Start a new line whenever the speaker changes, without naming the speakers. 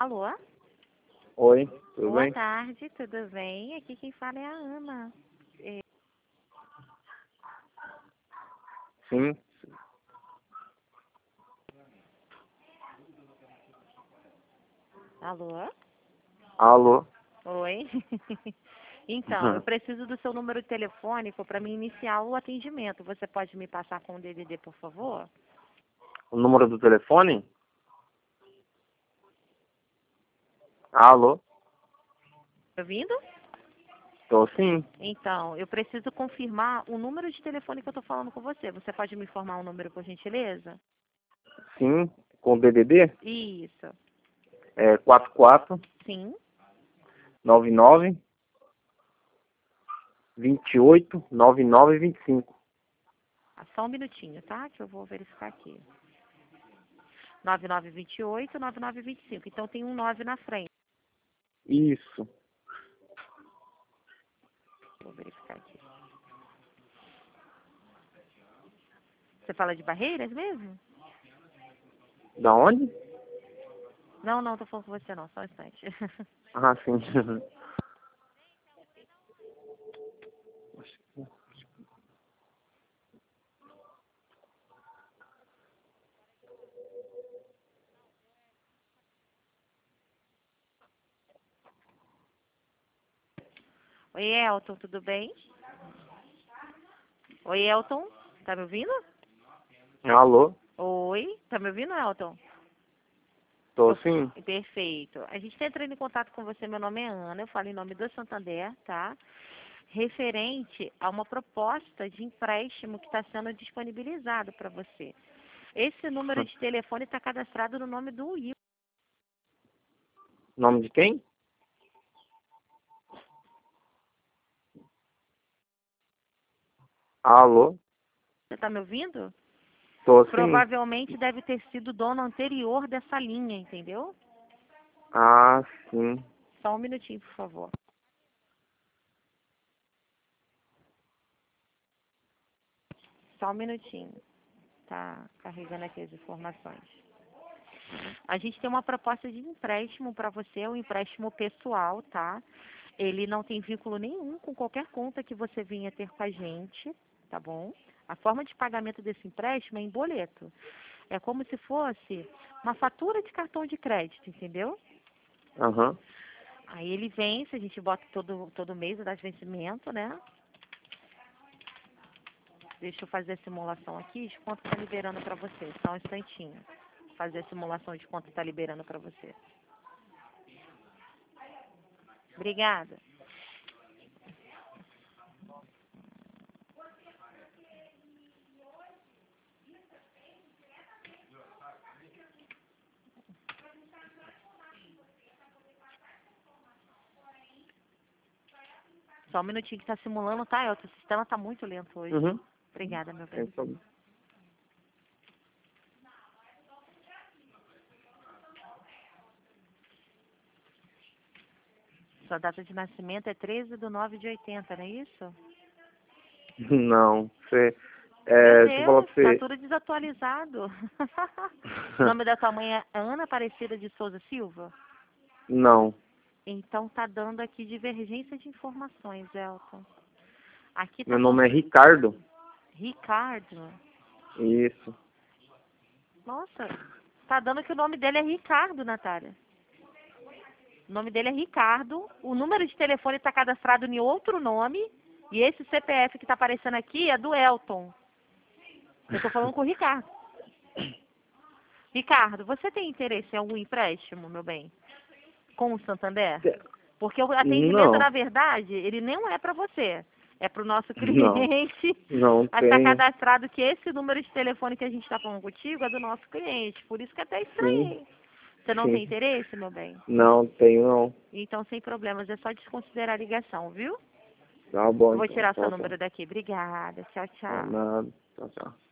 Alô?
Oi, tudo
Boa
bem?
tarde, tudo bem? Aqui quem fala é a Ana.
Sim.
Alô?
Alô?
Oi? Então, eu preciso do seu número telefônico para me iniciar o atendimento. Você pode me passar com o DDD, por favor?
O número do telefone? Alô?
Tá ouvindo?
Tô sim.
Então, eu preciso confirmar o número de telefone que eu estou falando com você. Você pode me informar o número, por gentileza?
Sim. Com o DDD?
Isso.
É 44
Sim.
99 28 99 25.
Só um minutinho, tá? Que eu vou verificar aqui. 9928, 9925. Então tem um 9 na frente.
Isso.
Vou verificar aqui. Você fala de Barreiras mesmo?
Da onde?
Não, não, tô falando com você não, só um instante.
Ah, sim.
Oi, Elton, tudo bem? Oi, Elton, tá me ouvindo?
Alô?
Oi, tá me ouvindo, Elton?
Tô sim.
Perfeito. A gente está entrando em contato com você, meu nome é Ana, eu falo em nome do Santander, tá? Referente a uma proposta de empréstimo que está sendo disponibilizado para você. Esse número de telefone está cadastrado no nome do Will.
Nome de quem? Alô?
Você está me ouvindo?
Tô sim.
Provavelmente deve ter sido o dono anterior dessa linha, entendeu?
Ah, sim.
Só um minutinho, por favor. Só um minutinho. Tá carregando aqui as informações. A gente tem uma proposta de empréstimo para você, um empréstimo pessoal, tá? Ele não tem vínculo nenhum com qualquer conta que você venha ter com a gente, tá bom? A forma de pagamento desse empréstimo é em boleto. É como se fosse uma fatura de cartão de crédito, entendeu?
Aham.
Aí ele vence, a gente bota todo mês a data de vencimento, né? Deixa eu fazer a simulação aqui de quanto está liberando para você. Só um instantinho. Fazer a simulação de quanto está liberando para você. Obrigada. Só um minutinho que está simulando, tá, Elton? O sistema está muito lento hoje.
Uhum.
Obrigada, meu
Sem
bem.
problema.
Sua data de nascimento é 13/9/80, não é isso?
Não. Você.
Meu
Deixa eu falar
Deus,
pra
tá
você.
tudo desatualizado. O nome da tua mãe é Ana Aparecida de Souza Silva?
Não.
Então tá dando aqui divergência de informações, Elton. Aqui tá
Meu
com
nome é Ricardo.
Ricardo.
Isso.
Nossa, tá dando que o nome dele é Ricardo, Natália. O nome dele é Ricardo. O número de telefone está cadastrado em outro nome. E esse CPF que está aparecendo aqui é do Elton. Eu estou falando com o Ricardo. Ricardo, você tem interesse em algum empréstimo, meu bem? Com o Santander? Porque o atendimento,
Não.
na verdade, ele não é para você. É para o nosso
Não.
cliente.
Não
Mas está
tenho.
cadastrado que esse número de telefone que a gente está falando contigo é do nosso cliente. Por isso que até
Sim.
estranhei. Você não
Sim.
tem interesse, meu bem?
Não tenho, não.
Então, sem problemas, é só desconsiderar a ligação, viu?
Tá bom,
Eu vou
então.
tirar seu
Tchau, tchau.
número daqui. Obrigada. Tchau,
Tá
tchau.
nada. Tchau, tchau.